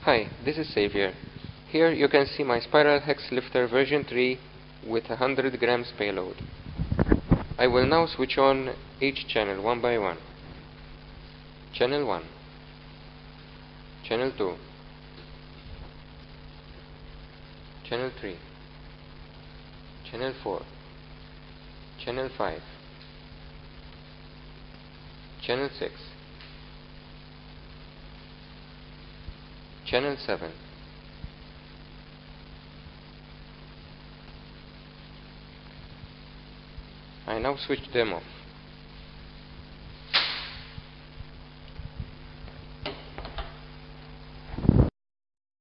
Hi, this is Xavier. Here you can see my Spiral Hex Lifter version 3 with 100 grams payload. I will now switch on each channel one by one. Channel 1, Channel 2, Channel 3, Channel 4, Channel 5, Channel 6, Channel 7, I now switch them off.